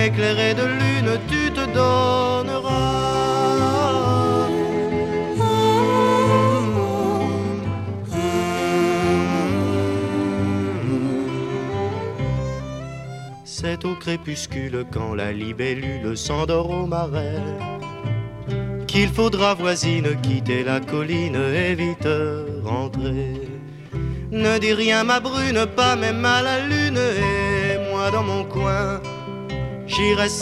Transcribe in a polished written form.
éclairé de lune, tu te donneras. C'est au crépuscule, quand la libellule s'endort au marais, qu'il faudra, voisine, quitter la colline et vite rentrer. Ne dis rien, ma brune, pas même à la lune, et moi dans mon coin, j'irai